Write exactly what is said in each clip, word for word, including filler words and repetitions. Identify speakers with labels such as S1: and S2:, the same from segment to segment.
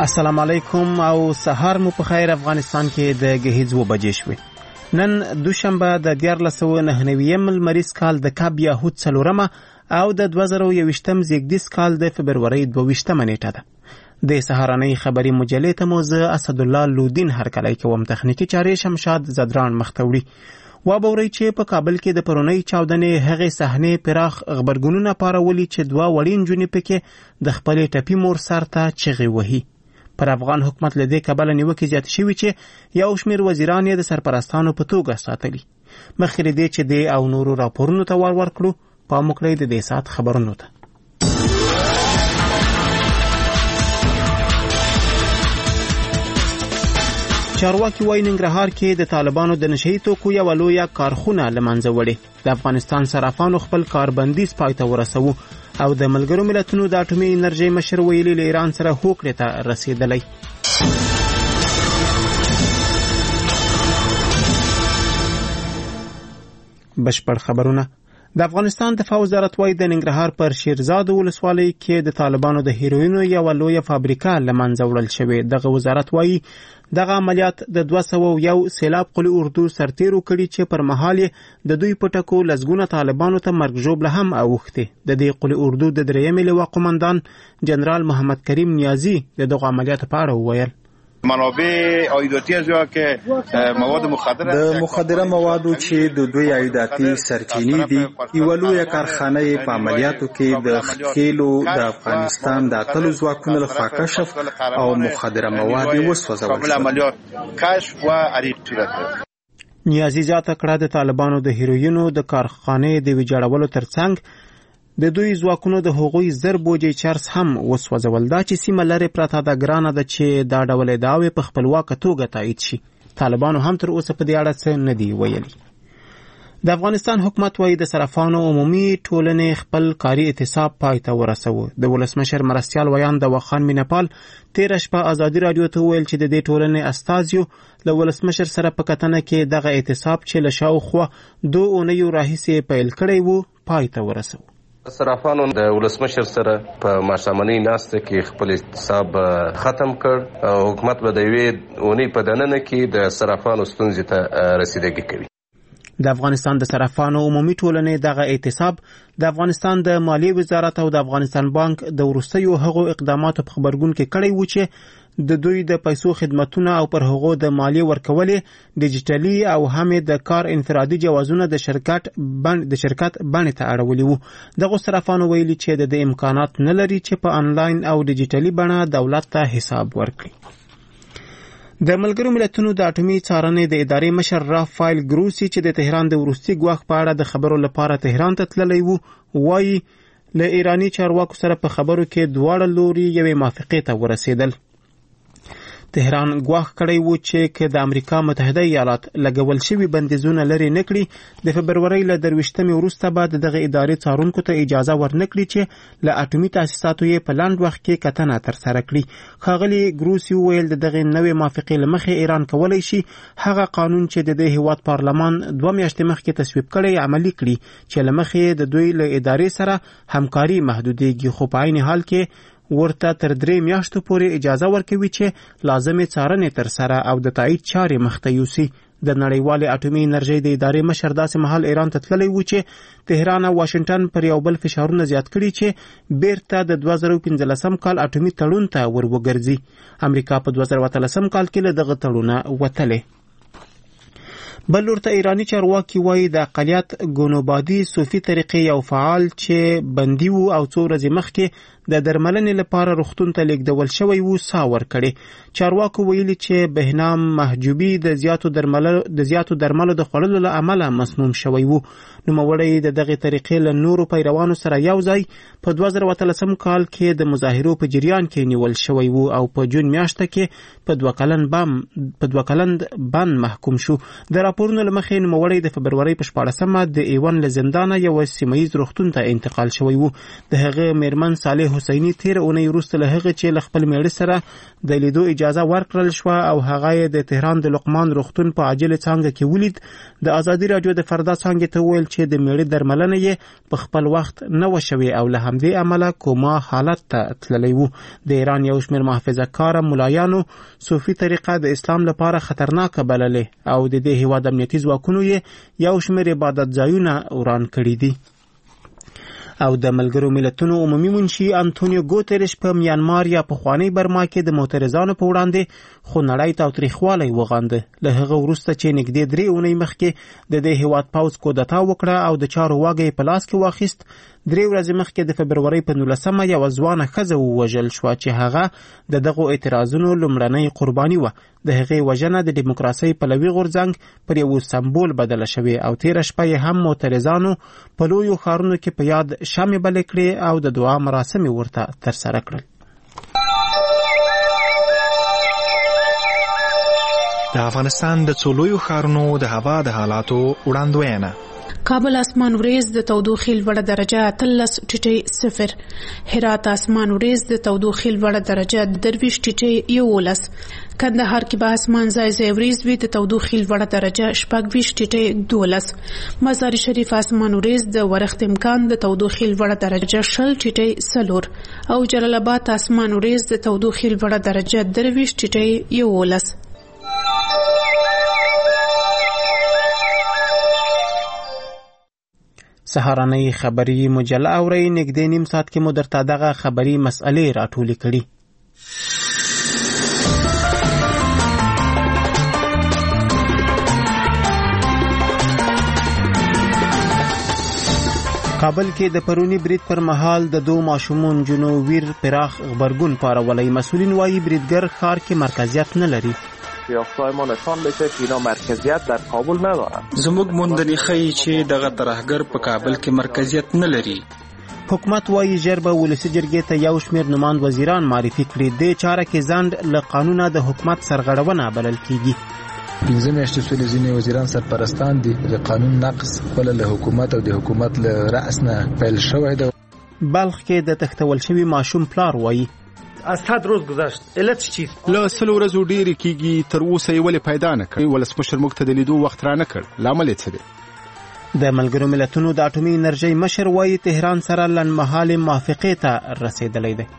S1: السلام علیکم او سهار مو په خیر. افغانستان کې د گهیځ و بجې شوې. نن دوشنبه د دیارلس سوه نهه نوېم لمریز کال د کاب یاهود څلورمه او د دوه زره یوویشتم زیږدیز کال د فبرورۍ دوه ویشتمه نیټه ده. د سهارنۍ خبري مجلې ته مو زه اسدالله لودین هرکلی کوم. تخنیکي چارې شمشاد زدران مختوړي. وابورئ چې په کابل کې د پرونۍ چاودنې هغې صحنې پراخ غبرګونونه پارولي چې دوه وړې نجونې پکې د خپلې ټپي مور سر ته چغې وهي. پر افغان حکومت له دې کبله نیوکې زیاتې شوي چې یو شمېر وزیران یې د سرپرستانو په توګه ساتلي. مخکې له دې چې دې او نورو راپورونو ته ور ورکړو، پام وکړئ د دې ساعت خبرونو ته. چارواکي وایي ننګرهار کې د طالبانو د نشهیي توکو یوه لویه کارخونه له منځه وړې. د افغانستان صرافانو خپل کاربندیز پای ته ورسوو او د ملګرو ملتونو د اټومي انرژۍ مشر ویلي له ایران سره هوکړې ته رسېدلی. بشپړ خبرونه. د افغانستان دفاع وزارت وایي د ننګرهار پر شیرزاد ولسوالۍ کې د طالبانو د هیروینو یوه لویه فابریکه له منځه وړل شوې. دغه وزارت وایي دغه عملیات د دوه سوه یو سیلاب قلي اردو سرتیرو کړي چې پر مهال یې د دوی په ټکو لسګونه طالبانو ته مرګ ژوبله هم اوښتې. د دې قلي اردو د درېیمې لواء قمندان جنرال محمد کریم نیازي د دغو عملیاتو په اړه وویل.
S2: منابع عایداتی از یا که مواد مخدره
S3: د مخدره موادو چې د دوی عایداتی سرچینې دي، یوه لویه کارخانه په عملیاتو کې د خېلو د افغانستان د اتلو ځواکونو لخوا کشف او مخدره مواد وسوځول
S2: عملیات کشف و عریق صورت.
S1: نیازي زیاته کړه د طالبانو د هیروینو د کارخانې د ویجاړولو ترڅنګ د دوی ځواکونو د هغوی زر بوجې چرس هم وسوځول. دا چې سیمه لرې پرته ده ګرانه ده چې دا ډول ادعاوې په خپلواکه توګه تایید شي. طالبانو هم تر اوسه په دې اړه څه نه دي ویلي. د افغانستان حکومت وایي د صرافانو عمومي ټولنې خپل کاري اعتصاب پای ته ورسوه. د ولسمشر مرستیال ویان د وخان مینپال تېره شپه ازادي راډیو ته وویل چې د دې ټولنې استازیو له ولسمشر سره په کتنه کې دغه اعتصاب چې له شاوخوا دوه اونیو راهیسې پیل کړی و پای ته ورسوه.
S4: صرافانو د ولسمشر سره په ماښامنۍ ناسته کې خپل اعتصاب ختم کړ او حکومت به د یوې اونۍ په دننه کې د صرافانو ستونزې ته رسیدګي کوي.
S1: د افغانستان د صرافانو عمومي ټولنې دغه اعتصاب د افغانستان د مالیې وزارت او د افغانستان بانک د وروستیو هغو اقداماتو په خبرګون کې کړی و چې د دوی د پیسو خدمتونه او پر هغو د مالیې ورکولې ډیجیټلي او هم د کار انفرادي جوازونه د شرکت بن د شرکت بڼې ته اړولي وو. دغه صرافانو ویلي چې د دې امکانات نه لري چې په انلاین او ډیجیټلي بڼه دولت ته حساب ورکړي. د ملګرو ملتونو د اټومي څارنې د ادارې مشر رافایل ګروسي چې د تهران د وروستي ګواښ په اړه د خبرو لپاره تهران ته تللی وو، وایي له ایراني چارواکو سره په خبرو کې دواړه لوري یوې موافقې ته ورسېدل. تهران ګواښ کړی و چې که د امریکا متحده ایالات لګول شوي بندیزونه لرې نه کړي، د فبرورۍ له درویشتمې وروسته به د دغه ادارې څارونکو ته اجازه ورنکړي چې له اټومي تاسیساتو یې په لنډ وخت کې کتنه ترسره کړي. ښاغلي ګروسي وویل د دغې نوې موافقې له مخې ایران کولی شي هغه قانون چې د دې هیواد پارلمان دوه میاشتې مخکې تصویب کړی عملي کړي چې له مخې د دوی له ادارې سره همکاري محدودېږي، خو په عین حال کې ورته تر درې میاشتو پورې اجازه ورکوي چې لازمې څارنې ترسره او د تایید چارې مخته یوسي. د نړیوالې اټومي انرژۍ د ادارې مشر داسې مهال ایران ته تللی و چې تهران او واشنګټن پر یو بل فشارونه زیات کړي چې بیرته د دوه زره پنځلسم کال اټومي تړون ته ور وګرځي. امریکا په دوه زره اتلسم کال کې له دغه تړونه وتلې. بل ورته ایرانی چارواکي وایي د اقلیت ګونوبادي صوفي طریقې یو فعال چې بندي وو او څو ورځې مخکې د درملنې لپاره روغتون ته لیږدول شوی وو ساه ورکړې. چارواکو ویلي چې بهنام محجوبي د زیاتو درملو د زیاتو درملو د خوړلو له امله مسموم شوی وو. نوموړی د دغې طریقې له نورو پیروانو سره یو ځای په دوه زره اتلسم کال کې د مظاهرو په جریان کې نیول شوی وو او په جون میاشته کې په دوه کلن بم په دوه کلن بند محکوم شو. د راپورونو له مخې نوموړی د فبرورۍ په شپاړسمه د ایوان له زندانه یو سیمهییز روغتون ته انتقال شوی و. د هغه میرمن صالح حسیني تیر اونۍ وروسته له هغه چې له خپل میړه سره د لیدو اجازه ورکړل شوه او هغه یې د تهران د لقمان روغتون په عاجله څانګه کې ولید، د ازادي راډیو د فردا څانګې ته وویل چې د میړه درملنه یې په خپل وخت نه و شوې او له همدې امله کوما حالت ته تللی و. د ایران یو شمېر محافظه کاره ملایانو صوفي طریقه د اسلام لپاره خطرناکه بللې او د دې هیواد امنیتي ځواکونو یې یو شمېر عبادت ځایونه وران کړي دي. او د ملګرو ملتونو عمومي منشي انټونیو ګوتریش په میانمار یا پخوانی برما کې د معترضانو په وړاندې خونړی تاوتریخوالی وغانده. له هغه وروسته چې نږدې درې اونۍ مخکې د دې هیواد پوځ کودتا وکړه او د چارو واګه یې په لاس کې واخیست، درې ورځې مخکې د فبرورۍ په نولسمه یوه ځوانه ښځه ووژل شوه چې هغه د دغو اعتراضونو لومړنۍ قرباني وه. د هغې وژنه د ډیموکراسۍ پلوي غورځنګ پر یو سمبول بدله شوې او تېره شپه یې هم معترضانو په لویو ښارونو کې په یاد شمعې بلې کړې او د دعا مراسم یې ورته ترسره کړل.
S5: د افغانستان د څو لویو ښارونو د هوا د حالاتو وړاندوینه.
S6: کابل اسمان وریځ د تودوخې لوړه درجه اتلس ټیټې صفر، هرات اسمان وریځ د تودوخې لوړه درجه درویشت ټیټې یولس، کندهار کې به اسمان ځای ځای وریځ وي د تودوخې لوړه درجه شپږ ویشت ټیټې دولس، مزار شریف اسمان وریځ د ورښت امکان د تودوخې لوړه درجه شل ټیټې څلور او جلال آباد اسمان وریځ د تودوخې لوړه درجه درویشت ټیټې یولس.
S1: سهارنۍ خبري مجله اورئ. نږدې نیم ساعت کې مو درته دغه خبري مسئلې راټولې کړي. کابل کې د پرونی برید پر مهال د دو ماشومون جنو ویر پراخ غبرګون پارولی. مسئولین وایي بریدګر ښار کې مرکزیت نه لري.
S7: یافته‌های ما نشان میده که اینا مرکزیت در کابل ندارن.
S3: زموږ موندنې ښیي چې دغه ترهګر په کابل کې مرکزیت نه لري.
S1: حکومت وایي ژر به ولسي جرګې ته یو شمېر نوماند وزیران معرفي کړي. دې چاره کې ځنډ له قانونه د حکومت سرغړونه بلل کیږي.
S8: پنځه میاشتې سولې ځینې وزیران سرپرستان دي. د قانون نقض خپل له حکومت او د حکومت له رأس نه پیل شوی دی.
S1: بلخ کې د تښتول شوي ماشوم پلار وایي
S9: از صد روز گذشت علت چیست؟
S10: له سلو ورځو ډېرې کېږي تر اوسه یې ولې پیدا نه کړ. ولسمشر موږ ته د لیدو وخت را نه کړ. لامل یې څه دی؟
S1: د ملګرو ملتونو د اټومي انرژۍ مشر وایي تهران سره لنډمهالې موافقې ته رسېدلی دی.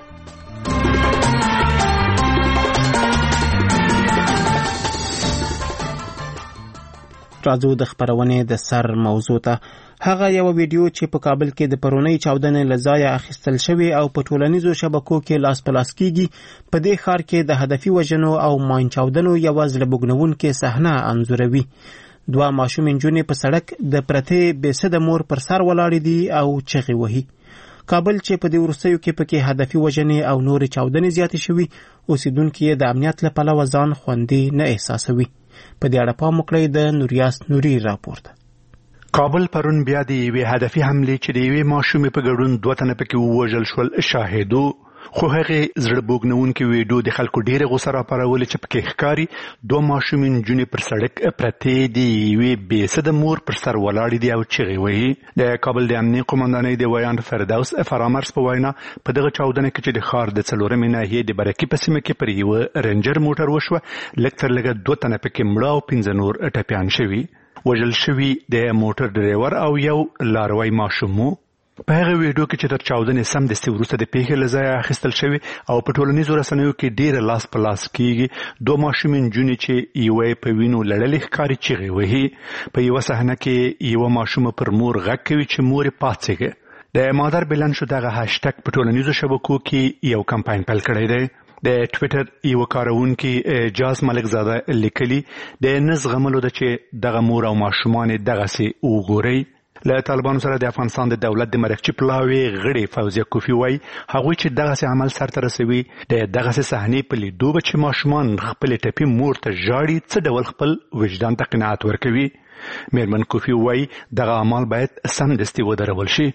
S1: راځو د خپرونې د سر موضوع ته. هغه یو ویډیو چې په کابل کې د پرونی چاودنې له ځایه اخیستل شوی او په ټولنیزو شبکو کې لاس په لاس کیږي، په دې ښار کې د هدفي وژنو او ماین چاودنو یوه زړه بوږنوونکې صحنه انځوروي. دوه ماشوم نجونې په سړک د پرتې بېسده مور پر سر ولاړې دي او چغې وهي. کابل چې په دې وروستیو کې پکې هدفي وژنې او نورې چاودنې زیاتې شوي، اوسیدونکي یې د امنیت له پلوه ځان خوندي نه احساسوي. په دې اړه پام وکړئ د نوریاس نوري راپور ته.
S5: کابل پرون بیا د یوې هدفي حملې چې د یوې ماشومې په ګډون دوه تنه پکې ووژل شول شاهدو، خو هغې زړه بوږنوونکې ویډیو د خلکو ډېره غوسه راپارولې چې پکې ښکاري دوه ماشومې نجونې پر سړک پرتې د یوې بېسده مور پر سر ولاړې دي او چغې وهي. د کابل د امنیې قومندانۍ د ویاند فردوس فرامرز په وینا په دغه چاودنه کې چې د ښار د څلورمې ناحیې د برکي په سیمه کې پر یوه رنجر موټر وشوه، لږ تر لږه دوه تنه پکې مړه او پنځه نور ټپیان شوي. وژل شوي د موټر ډریور او یو لاروی ماشوم و. په هغه ویډیو کې چې تر چاودنې سمدستي وروسته د پیښې له ځایه اخیستل شوي او په ټولنیزو رسنیو کې ډېره لاس په لاس کېږي، دوه ماشومې نجونې چې یوه یې په وینو لړلې ښکاري چغې وهي. په یوه صحنه کې یوه ماشومه پر مور غږ کوي چې مور یې پاڅېږه. د مادر بلند شو دغه هاشټګ په ټولنیزو شبکو کې یو کمپاین پیل کړی دی. د ټویټر یو کارونکي جاز ملک زاده لیکلي د نه زغملو ده چې دغه مور او ماشومان دغسې وګورئ. له طالبانو سره د افغانستان د دولت د مرکچي پلاوي غړي فوزیه کوفی وایي هغوی چې دغسې عمل سرته رسوي د دغسې صحنې په لیدو به چې ماشومان خپلې ټپي مور ته ژاړي څه ډول خپل وجدان ته قناعت ورکوي. میرمن کوفی وایي دغه اعمال باید سمدستي ودرول شي.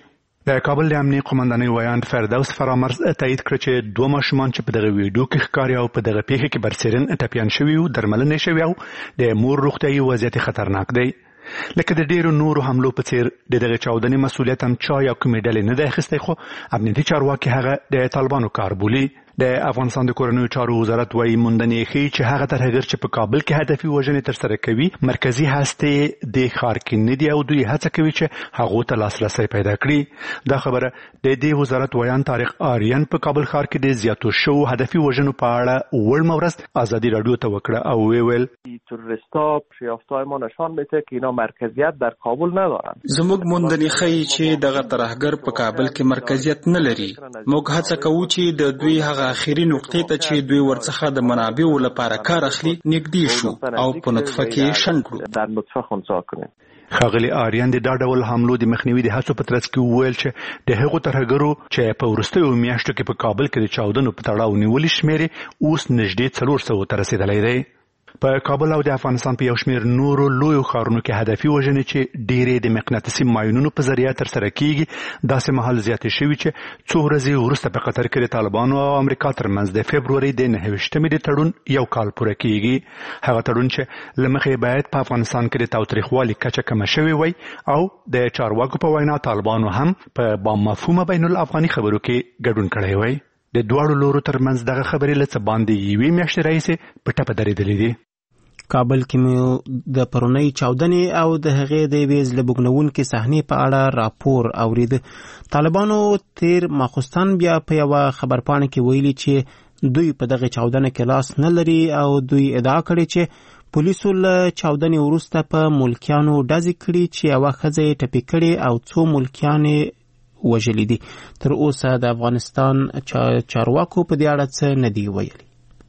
S5: د کابل د امنیه قومندانۍ ویاند فردوس فرامرز تایید کړ چې دوه ماشومان چې په دغه ویډیو کې ښکاري او په دغه پیښه کې برسېرن ټپیان شوي وو درملنې شوي او د مور روغتیایي وضعیت خطرناک دی. لکه د ډیرو نورو حملو په څیر د دغه چاودنې مسؤلیت هم چا یا کومې ډلې نه دی اخیستی، خو امنیتي چارواکي هغه د طالبانو کار بولي. د افغانستان د کورنیو چارو وزارت وايي موندنې ښیي چې هغه ترهګر چې په کابل کې هدفي وژنې ترسره کوي مرکزي هستې د ښار کې نه دي او دوی هڅه کوي چې هغو ته لاسرسی پیدا کړي. دا خبره د دې وزارت ویان طارق آریان په کابل ښار کې د زیاتو شوو هدفي وژنو په اړه وړمه ورځ ازادي راډیو ته وکړه او ویل
S7: تروریستا یافته‌های ما نشان میده که اینا مرکزیت در کابل ندارن.
S3: زموږ موندنې ښیي چې دغه ترهګر په کابل کې مرکزیت نه لري. موږ هڅه کوو چې د دوی هغه اخیری نقطې ته چې دوی ورڅخه د منابعو لپاره کار اخلي نږدې شو او په نطفه کې شنډ کړو.
S7: در نطفه خنثی کړو.
S5: ښاغلي آریان د دا ډول حملو د مخنیوي د هڅو په ترڅ کې وویل چې د هغو ترهګرو چې په وروستیو میاشتو کې په کابل کې د چاودنو په تړاو نیولي شمېر اوس نږدې څلور سوو ته رسېدلی دی. په کابل او د افغانستان په یو شمېر نورو لویو ښارونو کې هدفي وژنې چې ډېرې د مقناطیسي ماینونو په ذریعه ترسره کیږي داسې مهال زیاتې شوي چې څو ورځې وروسته په قطر کې د طالبانو او امریکا ترمنځ د فبروري د نهه ویشتمې د تړون یو کال پوره کیږي. هغه تړون چې له مخې باید په افغانستان کې د تاوتریخوالي کچه کمه شوې وای او د چارواکو په وینا طالبانو هم په بامفهومه بین الافغاني خبرو کې ګډون کړی وای. د دواړو لورو ترمنځ دغه خبرې له څه باندې یوې میاشتې راهیسې په ټپه درېدلې دي.
S1: کابل کې مو د پرونۍ چاودنې او د هغې د یوې زړه بوږنوونکې صحنې په اړه راپور اورید. طالبانو تیر ماخوستن بیا په یوه خبرپاڼه کې ویلي چې دوی په دغه چاودنه کې لاس نه لري او دوی ادعا کړې چې پولیسو له چاودنې وروسته په ملکیانو ډزې کړي چې یوه ښځه یې ټپي کړې او څو ملکیان یې وژلي دي. تر اوسه د افغانستان چارواکو په دې اړه څه نه دي ویلي.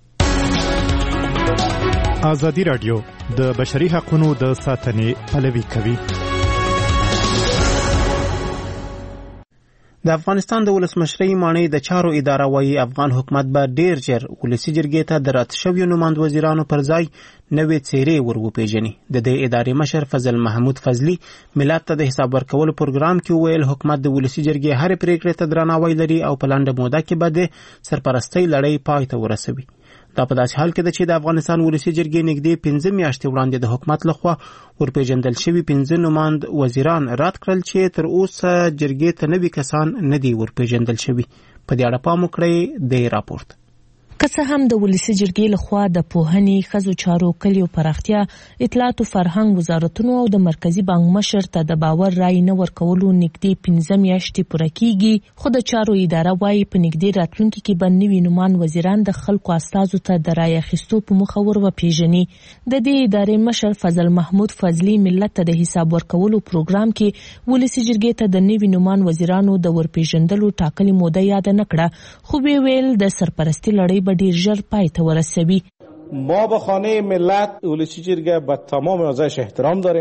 S11: ازادي راډیو د بشري حقوقو د ساتنې پلوي کوي.
S1: د افغانستان د ولسمشرۍ ماڼۍ د چارو اداره وايي افغان حکومت به ډیر ژر ولسي جرګې ته د رد شویو نماند وزیرانو پر ځای نوې څېرې ور وپېژني. د دې ادارې مشر فضل محمود فضلي ملت ته د حساب ورکولو پروګرام کې وویل حکومت د ولسي جرګې هرې پرېکړې ته درناوی لري او په لنډه موده کې به د سرپرستۍ لړۍ پای ته ورسوي. دا په داسې حال کې ده چې د افغانستان ولسي جرګې نږدې پنځه میاشتې وړاندې د حکومت لخوا ورپېژندل شوي پنځه نماند وزیران رد کړل چې تر اوسه جرګې ته نوي کسان نه دي ورپېژندل شوي. په دې اړه پام وکړئ د راپورت.
S12: که څه هم د ولسي جرګې لخوا د پوهنې، ښځو چارو، کلیو پراختیا، اطلاعات او فرهنګ وزارتونو او د مرکزي بانک مشر ته د باور رای نه ورکولو نږدې پنځه میاشتې پوره کیږي، خو د چارو اداره وايي په نږدې راتلونکي کې به نوي نومان وزیران د خلکو استازو ته د رای اخیستو په موخه ور وپېژني. د دې ادارې مشر فضل محمود فضلي ملت ته د حساب ورکولو پروګرام کې ولسي جرګې ته د نوي نومان وزیرانو د ورپېژندلو ټاکلې موده یاد نه کړه، خو ویل د سرپرستی لړۍ به ډیر ژر پای ته ورسوي.
S13: ما به خانه ملت ولسی جرګه با تمام اعضایش احترام داریم.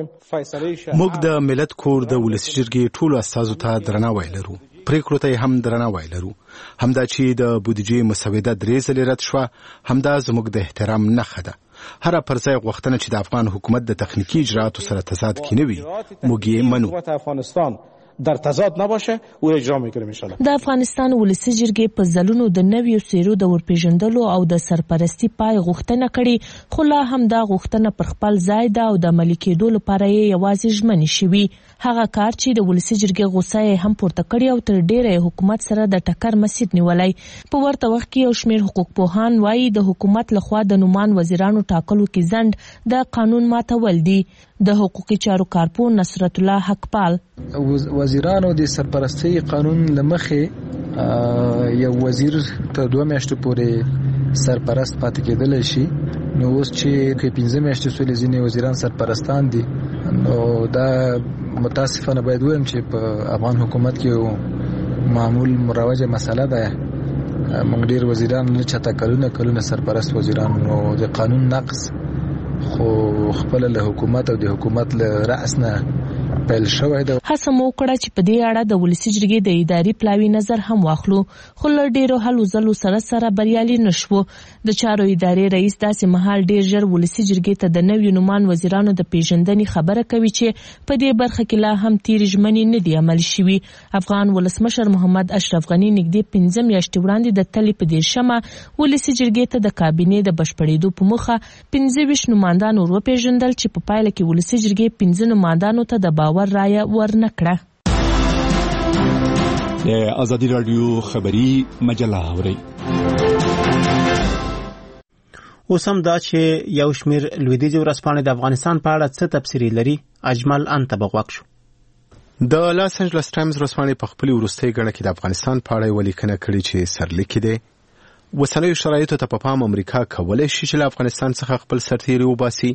S10: موږ د ملت کور د ولسی جرګې ټولو استازو ته درناوی لرو. پریکړو ته هم درناوی لرو. همدا چې د بودیجې مسوده درې ځلې رد شوه همدا زموږ د احترام نښه ده. هر پرځای غوښتنه چې د افغان حکومت د تخنیکی اجراءاتو سره تضاد کې نه وي موږ یې منو.
S13: افغانستان در تضاد نباشه او اجرا میکنیم ان شاء الله.
S12: د افغانستان ولسي جرګې په ځلونو د نویو څیرو د ورپېژندلو او د سرپرستی پای غوښتنه کړې، خو لا هم دا غوښتنه پر خپل ځای ده او د عملي کېدو لپاره یې یوازې ژمنې شوي. هغه کار چې د ولسي جرګې غوسه یې هم پورته کړې او تر ډیره حکومت سره د ټکر مسیر نیولی. په ورته وخت کې یو شمېر حقوق پوهان وایي د حکومت لخوا د نومان وزیرانو ټاکلو کې ځنډ د قانون ماتول دي. د حقوقي چارو کارپون نصرت الله حقپال
S8: وزیرانو د سرپرستی قانون لمخې یو وزیر ته دوه میاشتې پورې سرپرست پاتې کېدلی شي، نو اوس چې پنځه میاشتې سولې ځینې وزیران سرپرستان دي، نو دا متاسفانه باید ویم چې په افغان حکومت کې معمول مروجه مسله ده. موږ ډیر وزیران نه چاته کلونه کلونه سرپرست وزیران، نو د قانون نقض خو خپل له حکومت او د حکومت له رأس نه پیل شوی دی.
S12: هڅه مو وکړه چې په دې اړه د ولسي جرګې د اداري پلاوي نظر هم واخلو، خو له ډیرو هلو ځلو سره سره بریالي نشو. د چارو ادارې رئیس داسې مهال ډیر ژر ولسي جرګې ته د نویو نومان وزیرانو د پیژندنې خبره کوي چې په دې برخه کې لا هم تیرې ژمنې نه دي عملي شوي. افغان ولسمشر محمد اشرف غني نږدې پنځه میاشتې وړاندې د تلې په دیرشمه ولسي جرګې ته د کابینې د بشپړېدو په موخه پنځه ویشت نمایندان ور وپېژندل چې په پایله کې ولسي جرګې پنځه نمایندانو ته د باور رایه ورنه کړه.
S14: د ازادي راډیو خبري مجله اورئ.
S1: اوس هم دا چې یو شمېر لویدیځې ورځپاڼې د افغانستان په اړه څه تبصرې لري. اجمل انته به غوږ شو.
S10: د لاس انجلس ټایمز ورځپاڼې په خپلې وروستۍ ګڼه کې د افغانستان په اړه یوه لیکنه کړې چې سرلیکې دی. اوسنیو شرایطو ته په پام امریکا کولی شي چې له افغانستان څخه خپل سرتیري وباسي.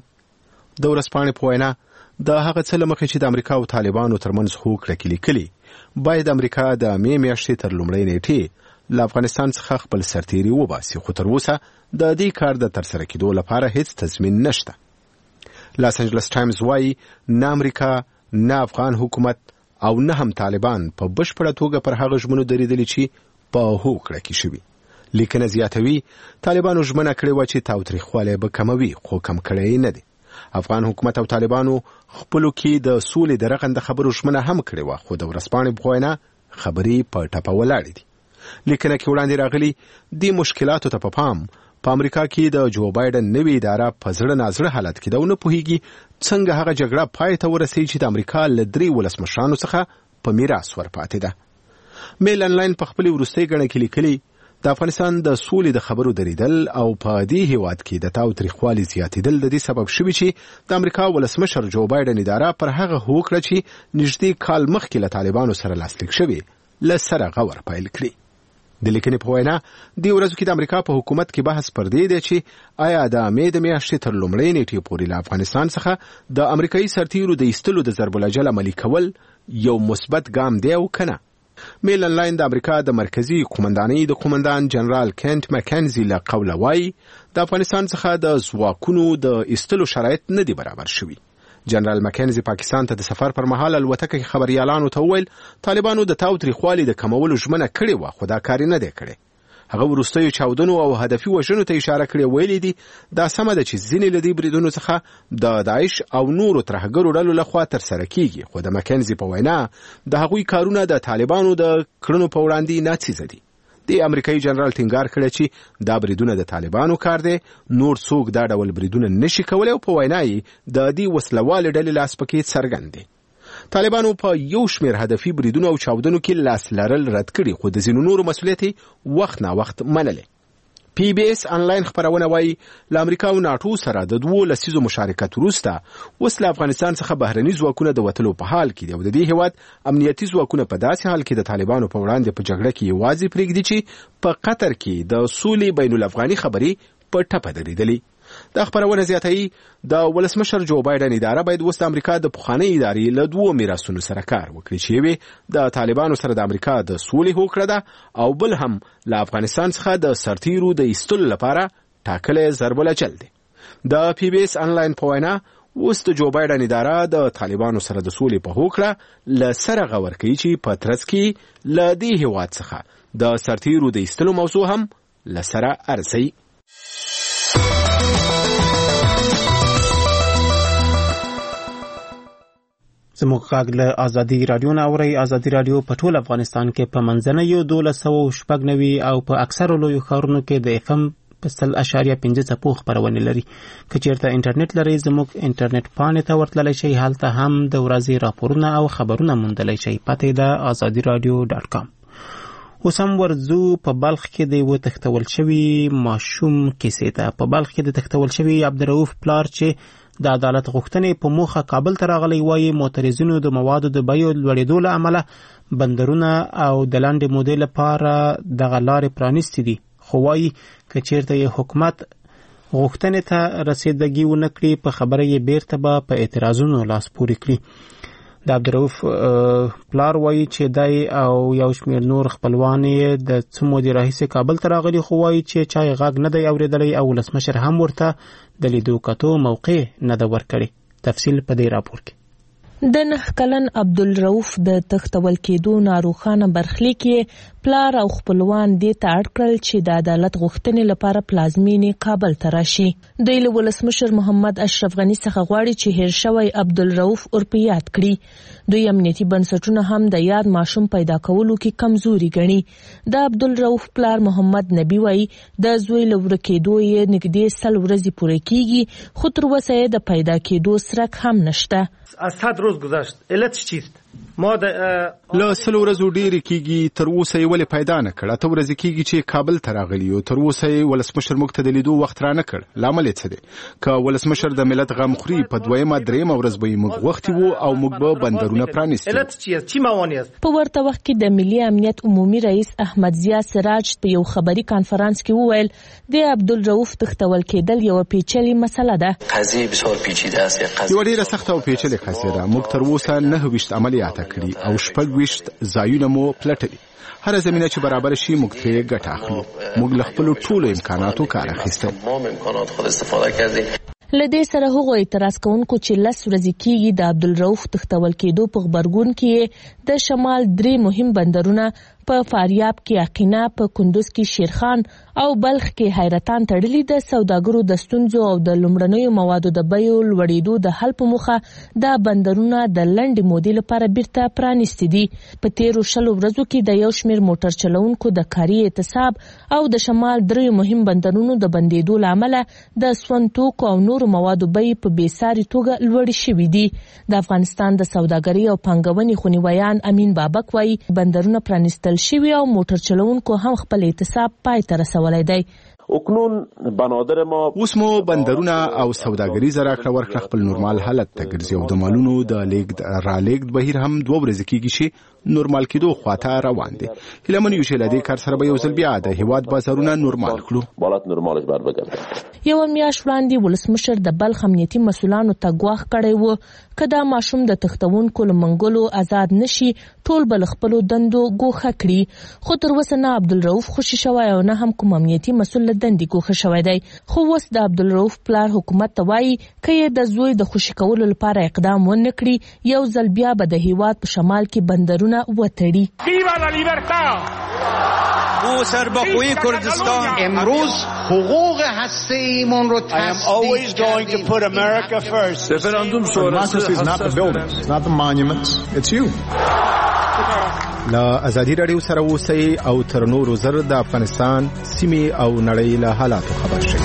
S10: د ورځپاڼې په وینا د هغه څه له مخې چې د امریکا او طالبانو ترمنځ هوکړه کې لیکلي، باید امریکا د مې میاشتې تر لومړۍ نیټې له افغانستان څخه خپل سرتیري وباسي، خو تر اوسه د دې کار د ترسره کېدو لپاره هیڅ تضمین نشته. لاس انجلس ټایمز وایي نه امریکا، نه افغان حکومت او نه هم طالبان په بشپړه توګه پر هغه ژمنو درېدلي چې په هوکړه کې شوي. لیکنه زیاتوي طالبانو ژمنه کړې وه چې تاوتریخوالی به کموي، خو کم کړی نه دی. افغان حکومت او طالبانو خپلو کې د سولې د رغند خبرو ژمنه هم کړې وه، خو د ورځپاڼې په وینا خبرې په ټپه ولاړې دي. لیکنه کې وړاندې راغلي دې مشکلاتو ته په پام په امریکا کې د جو بایدن نوې اداره په زړه نازړه حالت کې ده او نه پوهیږي څنګه هغه جګړه پای ته ورسوي چې د امریکا له درې ولسمشرانو څخه په میراث ورپاتې ده. میل انلاین په خپلې وروستۍ ګڼه کې لیکلي د افغانستان د سولې د خبرو درېدل او په دې هیواد کې د تاوتریخوالي زیاتېدل د دې سبب شوي چې د امریکا ولسمشر جو بایدن اداره پر هغه هوکړه چې نږدې کال مخکې له طالبانو سره لاسلیک شوې له سره غور پیل کړي. د لیکنې په وینا دې ورځو کې د امریکا په حکومت کې بحث پر دې دی چې آیا د مې د میاشتې تر لومړۍ نیټې پورې له افغانستان څخه د امریکایي سرتیرو د ایستلو د ضرب الاجل عملي کول یو مثبت ګام دی او که نه. میل انلاین د امریکا د مرکزی قومندانۍ د قومندان جنرال کینټ مکنزي له قوله وایي د افغانستان څخه د ځواکونو د ایستلو شرایط نه دي برابر شوي. جنرال مکنزي پاکستان ته د سفر پر مهال الوتکه کې خبريالانو ته وویل طالبانو د تاوتریخوالي د کمولو ژمنه کړې وه، خو دا کار نه دی کړی. هغه وروستیو چاودنو او هدفي وژنو ته اشاره کړې، ویلي دي دا سمه ده چې ځینې له دې بریدونو څخه د داعش او نورو ترهګرو ډلو لخوا ترسره کیږي، خو د مکنزي په وینا د هغوی کارونه د طالبانو د کړنو په وړاندې ناڅیزه دي. د امریکایي جنرال ټینګار کړی چې دا بریدونه د طالبانو کار دی، نور څوک دا ډول بریدونه نشي کولی او په وینا یې د دې وسلوالې ډلې لاس پکې څرګند دی. طالبانو په یو شمېر هدفي بریدونو او چاودنو کې لاس لرل رد کړي، خو د ځینو نورو مسؤلیت وخت نا وخت منلی. پی بی اس انلاین خبرونه وایي له امریکا او ناټو سره د دوو لسیزو مشارکت وروسته اوس له افغانستان څخه بهرني ځواکونه د وتلو په حال کې دي او د دې هیواد امنیتي ځواکونه په داسې حال کې د طالبانو په وړاندې په جګړه کې یوازې پرېږدي چې په قطر کې د سولې بین الافغاني خبرې په ټپه درېدلې. دا خبرونه زیاتوي د ولسمشر جو بایدن اداره باید اوس د امریکا د پخوانۍ ادارې له دوو میراثونو سره کار وکړي چې یوې د طالبانو سره د امریکا د سولې هوکړه ده او بل هم له افغانستان څخه د سرتیرو د ایستلو لپاره ټاکلی ضرب الاجل دی. د پی بی اس انلاین په وینا اوس د جو بایدن اداره د طالبانو سره د سولې په هوکړه له سره غور کوي چې په ترڅ کې له دې هیواد څخه د سرتیرو د ایستلو موضوع هم له سره ارزي.
S1: زموږ غږ له ازادي راډیو نه اورئ. ازادي راډیو په ټول افغانستان کې په منځنیو دولس سوه شپږ نوي او په اکثرو لویو ښارونو کې د اف ام په سل اشاریه پنځه څپو خپرونې لري. که چېرته انټرنیټ لرئ زموږ انټرنیټ پاڼې ته ورتللی شئ، هلته هم د ورځې راپورونه او خبرونه موندلی شئ. پته یې ده ازادي راډیو ډاټ کام. اوس هم ورځو په بلخ کې د یوه تښتول شوي ماشوم کیسې ته. په بلخ کې د تښتول شوي عبدالرؤف پلار چې د عدالت غوښتنې په موخه کابل ته راغلی وایي معترضینو د موادو د بیو لوړېدو له امله بندرونه او د لنډې مودې لپاره دغه لارې پرانیستې دي، خو وایي که چېرته یې حکومت غوښتنې ته رسیدګي ونه کړي په خبره یې بیرته به په اعتراضونو لاس پورې کړي. د عبدالرؤف پلار وایي چې دی او یو شمېر نور خپلوان یې د څه مودې راهیسې کابل ته راغلي، خو وایي چې چا یې غږ نه دی اورېدلی او ولسمشر هم ورته د لیدو کتو موقع نه ده ورکړې. تفصیل په دې راپور کې.
S12: د نه کلن عبدالرؤف د تښتول کېدو ناروخانه برخلیک یې پلار او خپلوان دې ته اړ کړل چې د عدالت غوښتنې لپاره پلازمینې کابل ته راشي. دوی له ولسمشر محمد اشرف غني څخه غواړي چې هیر شوی عبدالرؤف ورپه یاد کړي. دوی امنیتي بنسټونه هم د یاد ماشوم پیدا کولو کې کمزوري ګڼي. د عبدالرؤف پلار محمد نبی وایي د زوی له ورکېدو یې نږدې سل ورځې پوره کېږي، خو تر اوسه یې د پیدا کېدو څرک هم نشته.
S9: از صد روز گذشت. علت چیست؟ ما د
S10: له سل ورځو ډېرې کېږي، تر اوسه یې ولې پیدا نه کړ؟ اته ورځې کېږي چې کابل ته راغلی یو، تر اوسه یې ولسمشر موږ ته د لیدو وخت را نه کړ. لامل یې څه دی؟ که ولسمشر د ملت غم خوري، په دویمه درېیمه ورځ به یې موږ غوښتي وو او موږ به بندرونه پرانیستي.
S9: علت چیست؟ چی موانع است؟
S12: په ورته وخت کې د ملي امنیت عمومي رئیس احمد ضیا سراج په یو خبري کانفرانس کې وویل د عبدالرؤف تښتول کېدل یو پیچلې مسله ده.
S15: قضیه بسیار پیچیده است.
S10: یو ډېره سخته او پیچلې قضیه ده. موږ تر اوسه نهه ویشت عملیات کړي او شپږ ویشت ځایونه مو پلټلي. هر زمینه چې برابر شي موږ ترې ګټه اخلو. موږ له خپلو ټولو امکاناتو کار اخیستی.
S12: له دې سره هغو اعتراض کوونکو چې لس ورځې کېږي د عبدالرؤف تښتول کېدو په غبرګون کې د شمال درې مهم بندرونه په فاریاب کې عقینه، په کندوز کې شیرخان او بلخ کې حیرتان تړلي د سوداګرو د ستونزو او د لومړنیو موادو د بیو لوړېدو د حل په موخه دا بندرونه د لنډې مودې لپاره بیرته پرانیستي دي. په تیرو شلو ورځو کې د یو شمېر موټر چلوونکو د کاري اعتصاب او د شمال درې مهم بندرونو د بندېدو له امله د سون توکو او نورو موادو بیې په بېساري توګه لوړې شوي دي. د افغانستان د سوداګرۍ او پانګونې خونیویان امین بابک وایي بندرونه پرانیستل شوي او موټر چلوونکو هم خپل اعتصاب پای ته رسولی دی.
S10: اوس مو بندرونه او سوداګریز راکړه ورکړه خپل نورمال حالت ته ګرځي او د مالونو د لیږد رالېږد بهیر هم دوه ورځې کېږي چې نورمال کېدو خواته روان دی. هیله من یو چې له دې کار سره به یو ځل بیا د هېواد بازارونه نورمال کړو.
S12: یوه میاشت وړاندې ولسمشر د بلخ امنیتي مسؤلانو ته ګواښ کړی و که دا ماشوم د تښتونکو له منګولو آزاد نشي ټول به له خپلو دندو ګوښه کړي. خو تر اوسه نه عبدالرؤف خوشي شوی او نه هم کوم امنیتي مسؤل له دندې ګوښه شوی دی. خو اوس د عبدالرؤف پلار حکومت ته وایي که یې د زوی د خوشي کولو لپاره اقدام ونه کړي یو ځل بیا به د هېواد په شمال کې بندرونه وتړي.
S16: او سربخوی کردستان امروز حقوق هسته‌ایمون رو تصدیق کردیم.
S17: Referendum democracy is not the buildings, it's not the monuments, it's you.
S10: له ازادي راډیو سره اوسئ او تر نورو زر د افغانستان سیمې او نړۍ له حالاتو خبر شئ.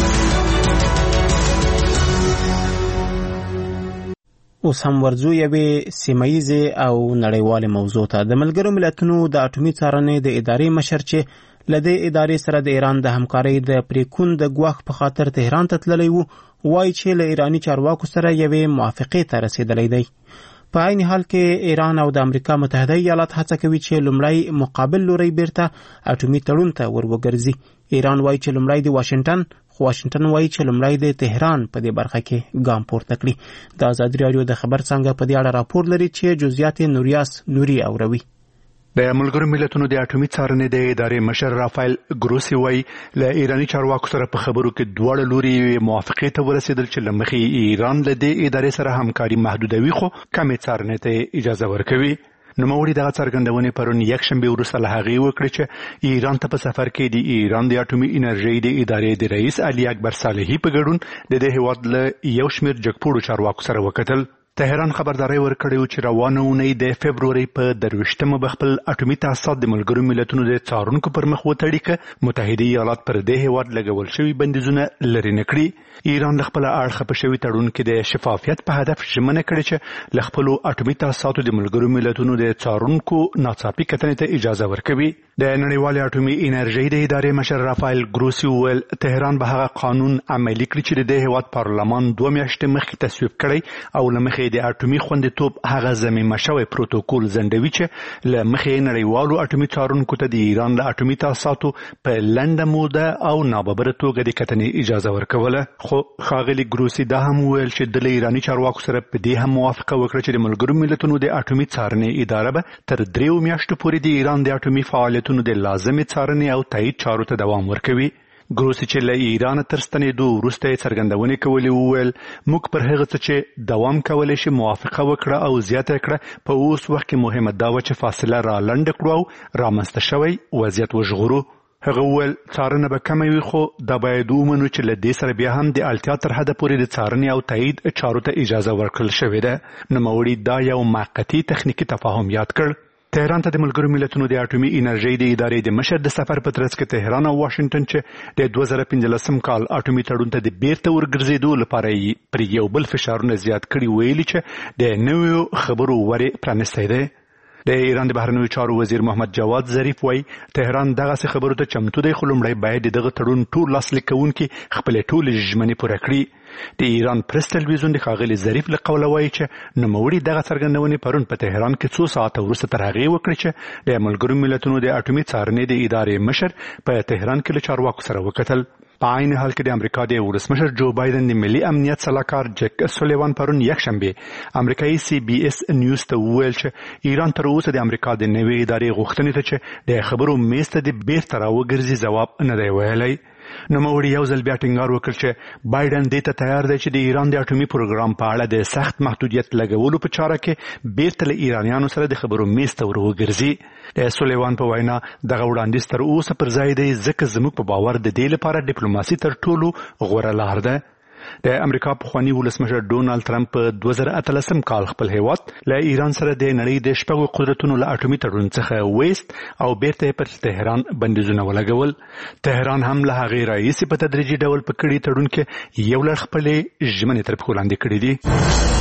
S1: اوس هم ورځو یوې سیمهیزې او نړیوالې موضوع ته. د ملګرو ملتونو د اټومي څارنې د ادارې مشر چې له دې ادارې سره د ایران د همکارۍ د پریکون د ګواښ په خاطر تهران ته تللی و، وایي چې له ایراني چارواکو سره یوې موافقې ته رسېدلی دی. په عین حال کې ایران او د امریکا متحده ایالات هڅه کوي چې لومړی مقابل لوري بیرته اټومي تړون ته ور وګرځي. ایران وایي چې لومړی د واشنگټن، خو واشنگټن وایي چې لومړی د تهران په دې برخه کې ګام پورته کړي. د ازادي راډیو د خبر څنګه په دې اړه راپور لري چې جزئیات نوریاس نوري اوروي.
S5: د ملګرو ملتونو د اټومي څارنې د ادارې مشر رافایل ګروسی وایي له ایراني چارواکو سره په خبرو کې دواړه لوري موافقې ته ورسېدل چې له مخې ایران له دې ادارې سره همکاري محدودوي خو کمې څارنې ته اجازه ورکوي. نوموړي دغه څرګندونې پرون یکشنبه وروسته له هغې وکړې چې ایران ته په سفر کې د ایران د اټومي انرژۍ د ادارې د رئیس علي اکبر صالحي په ګډون د دې هېواد له یو شمېر جګپوړو چارواکو سره وکتل. تهران خبرداري ورکړې چې روانه اونۍ د فبرورۍ په درویشتمه به خپل اټومي تاسیسات د ملګرو ملتونو د څارونکو پر مخ وتړي که متحده ایالات پر دې هېواد لګول شوي بندیزونه لرې نه کړي. ایران له خپله اړخه په شوي تړون کې د شفافیت په هدف ژمنه کړې چې له خپلو اټومي تاسیساتو د ملګرو ملتونو د څارونکو ناڅاپي کتنې ته اجازه ورکوي. د نړیوالې اټومي انرژۍ د ادارې مشر رافایل ګروسی وویل تهران به هغه قانون عملي کړي چې د دې هېواد پارلمان دوه میاشتې مخکې تصویب کړی او له مخې د اټومي خوندیتوب هغه ضمیمه شوی پروتوکول ځنډوي چې له مخې نړیوالو اټومي څارونکو ته د ایران د اټومي تاسیساتو په لنډه موده او ناببره توګه د کتنې اجازه ورکوله. خو ښاغلي ګروسی دا هم وویل چې د له ایراني چارواکو سره په دې هم موافقه وکړه چې د ملګرو ملتونو د اټومي څارنې اداره به تر دریو میاشتو پورې د ایران د اټومي فعالیتونو د لازمې څارنې او تایید چارو ته دوام ورکوي. ګروسي چې له ایران تر ستنېدو وروسته یې څرګندونې کولې وویل موږ پر هغه څه چې دوام کولی شي موافقه وکړه او زیاته کړه په اوس وخت کې مهمه دا وه چې فاصله را لنډه کړو او رامنځته شوی وضعیت وژغورو. هغه وویل څارنه به کمه وي خو دا باید ومنو چې له دې سره بیا هم د اړتیا تر حده پورې د څارنې او تایید چارو ته اجازه ورکړل شوې ده. نوموړي دا یو موقتي تخنیکي تفاهم یاد کړ. تهران ته د ملګرو ملتونو د اټومي انرژۍ د ادارې د مشر د سفر په ترڅ کې تهران او واشنگټن چې د دوه زره پنځلسم کال اټومي تړون ته د بیرته ورګرځېدو لپاره یې پر یو بل فشارونه زیات کړي ویلي چې د نویو خبرو ورې پرانستی دی. د ایران د بهرنیو چارو وزیر محمد جواد ظریف وایي تهران دغسې خبرو ته چمتو دی خو لومړی باید د دغه تړون ټول لاسلیک کوونکي خپلې ټولې ژمنې پوره کړي. د ایران پرس تلویزیون د ښاغلي ظریف له قوله وایي چې نوموړي دغه څرګندونې پرون په تهران کې څو ساعته وروسته تر هغې وکړې چې د ملګرو ملتونو د اټومي څارنې د ادارې مشر په تهران کې له چارواکو سره وکتل. په عین حال کې د امریکا د ولسمشر جو بایدن د ملي امنیت سلاکار جک سولیوان پرون یکشنبه امریکایي سی بي اس نیوز ته وویل چې ایران تر اوسه د امریکا د نوې ادارې غوښتنې ته چې د خبرو میز ته د بیرته راوګرځي ځواب نه دی ویلی. نوموړي یو ځل بیا ټینګار وکړ چې بایدن دې ته تیار دی چې د ایران د اټومي پروګرام په اړه د سخت محدودیت لګولو په چاره کې بیرته له ایرانیانو سره د خبرو میز ته ور وګرځي. د سولیوان په وینا دغه وړاندیز تر اوسه پر ځای دی ځکه زموږ په باور د دې لپاره ډیپلوماسي تر ټولو غوره لار ده. د امریکا پخواني ولسمشر ډونالد ټرمپ په دوه زره اتلسم کال خپل هیواد له ایران سره د نړۍ د شپږو قدرتونو له اټومي تړون څخه ویست او بیرته پر تهران بندیزونه ولګول. تهران هم له هغې راهیسې په تدریجي ډول په کړي تړون کې یو لړ خپلې ژمنې تر پښو لاندې کړي دي.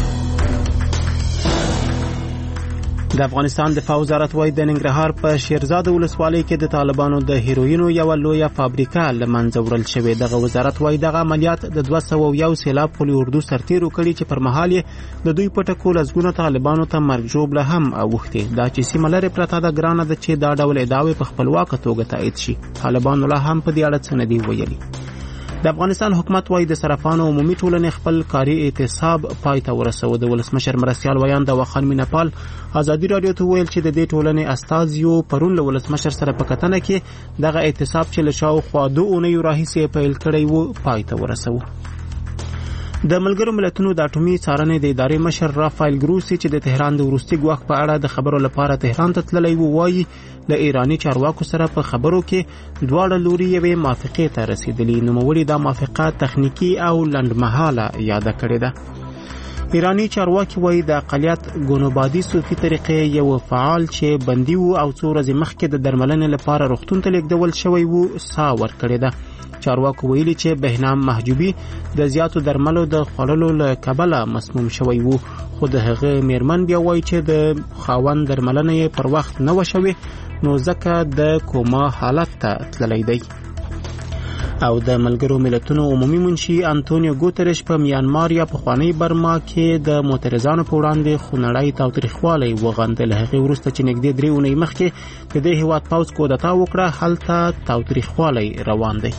S1: د افغانستان دفاع وزارت وايي د ننګرهار په شیرزاد ولسوالۍ کې د طالبانو د هیروینو یو لویه فابریکه له منځه وړل شوې. دغه وزارت وايي دغه عملیات د دوه سوه یو سیلاب قلي اردو سرتیرو کړي چې پر مهال یې د دوی په ټکو لسګونه طالبانو ته مرګ ژوبله هم اوښتې. دا چې سیمه لرې پرته ده ګرانه ده چې دا ډول ادعاوې په خپلواکه توګه تایید شي. طالبانو لا هم په دې اړه څه نه دي ویلي. د افغانستان حکومت وايي د صرافانو عمومي ټولنې خپل کاري اعتصاب پای ته ورسوه. د ولسمشر مرستیال ویان د وخان مینپال ازادي رادیو ته ویل چې د دې ټولنې استازیو پرون له ولسمشر سره په کتنه کې دغه اعتصاب چې له شاوخوا دوه اونیو راهیسې پیل کړی و پای ته ورسوه. د ملګرو ملتونو د اټومي څارنې د ادارې مشر رافایل ګروسي چې د تهران د وروستي ګواښ په اړه د خبرو لپاره تهران ته تللی و وایي له ایراني چارواکو سره په خبرو کې دواړه لوري یوې موافقې ته رسیدلي. نوموړي دا موافقه تخنیکي او لنډمهاله یاده کړې ده. ایرانی چارواکي وایي د اقلیت ګونوبادي صوفي طریقې یو فعال چې بندي و او څو ورځې مخکې د درملنې لپاره روغتون ته لیږدول شوی و سا ورکړې ده. چارواکو ویلي چې بهنام محجوبي د زیاتو درملو د خوړلو له کبله مسموم شوی وو خو د هغه میرمن بیا وایي چې د خاوند درملنه یې پر وخت نه و شوې نو ځکه د کوما حالت ته تللی دی. او د ملګرو ملتونو عمومي منشي انټونیو ګوتریش په میانمار یا پخوانی برما کې د معترضانو په وړاندې خونړی تاوتریخوالی وغندل. هغې وروسته چې نږدې درې اونۍ مخکې د دې هېواد پوځ کودتا وکړه هلته تاوتریخوالی روان دی.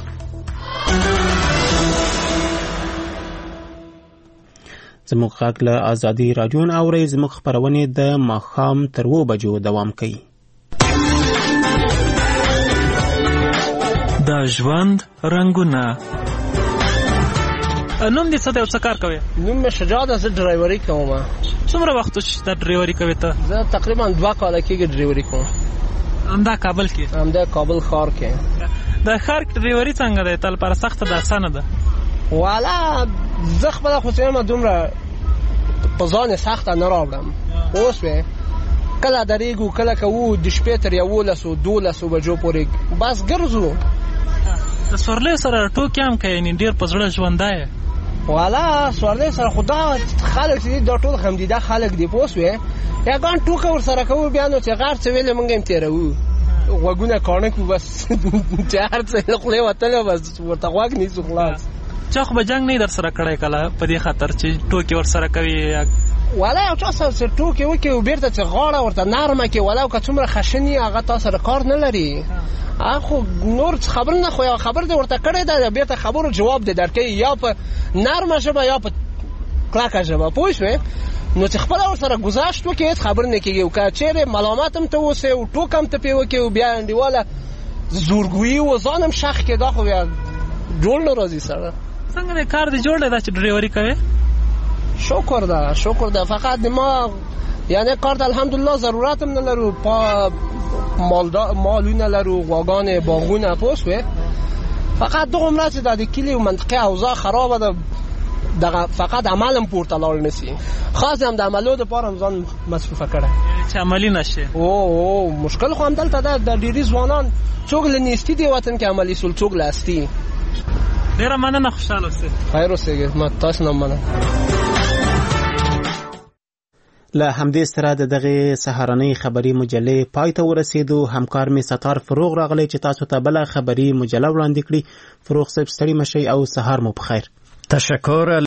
S1: زموږ غږ له ازادي راډیو نه اورئ. زموږ خپرونې د ماښام تر اوو بجو دوام کوي.
S18: د ژوند رنګونه. نوم دې څه دی او څه کار کوې؟
S19: نوم مې شجاع ده. زه ډرایوري کوم.
S18: څومره وخت چې دا ډرایوري کوې ته؟
S19: زه تقریبا دوه کاله کېږي ډرایوري کوم.
S18: همدا کابل کې؟
S19: همدا کابل ښار کې.
S18: د ښار ډرایوري څنګه دی؟ تل لپاره سخته ده اسانه ده؟
S19: والا زه خپله خو څه یم دومره په ځان یې سخته نه راوړم. اوس وې کله درېږو کله کوو د شپې تر یولسو دولسو بجو پورې بس ګرځو.
S18: د سورلیو سره ټوکې هم کوې؟ یعنې ډېر په زړه ژوندی یې؟
S19: والا سورلیو سره خو دا خلک چې دي دا ټول خمدیده خلک دي پوه شوې. یګان ټوکه ورسره کوو بیا نو چې غر څه ویلې موږ هم تېروو غوږونه کاڼه کړو بس چې هر څه له خولې وتلی بس ورته غوږ نیسو خلاص.
S18: چا خو به جنګ نه در سره کړی کله په دې خاطر چې ټوکې ورسره کوي؟
S19: والا یو چا سره چې ټوکې وکړي او بېرته چې غاړه ورته نرمه کړي والا که څومره خشن وي هغه تا سره کار نه لري. هغه خو نور خبر نه خو یو خبر دې ورته کړی ده بېرته خبرو جواب دې درکوي یا په نرمه ژبه یا په کلکه ژبه پوه شوې. نو چې خپله ورسره گذشت وکړي هېڅ خبر نه کېږي. او که چېرې ملامت هم ته اوسې او ټوک هم ته پرې وکړي او بیا انډیواله زورګویي و ځانم شخ کې دا خو بیا جوړ نه راځي سره.
S18: څنګه کار دې جوړ دی چې ډرایوري کوي؟
S19: شکر ده شکر ده فقط ما یعنی کار ته الحمدلله ضرورت هم نه لرو، پا مالونه لرو، غواګانې باغونه پوسوي، فقط دغه عمره چې د کلی و منطقه اوضاع خرابه ده دغه فقط عملم پورته لاړ نسی، خاص هم د عملو دپاره هم ځان مصروفه کړی
S18: چې عملي نشي.
S19: او او مشکل خو همدلته ده، د ډېرې ځوانان څوک له نیستي دې وطن کې عملي سول، څوک له هستي.
S18: ډېره مننه، خوشحاله اوسئ.
S19: خیر اوسئ، ما تاسو نه مننه.
S1: له همدې سره د دغه سهارنۍ خبري مجلې پای ته ورسېدو. همکار می ستار فروغ راغلی چې تاسو ته بله خبري مجله وړاندې کړي. فروغ صاحب ستړي مشئ او سهار مو بخیر.
S20: تشکر.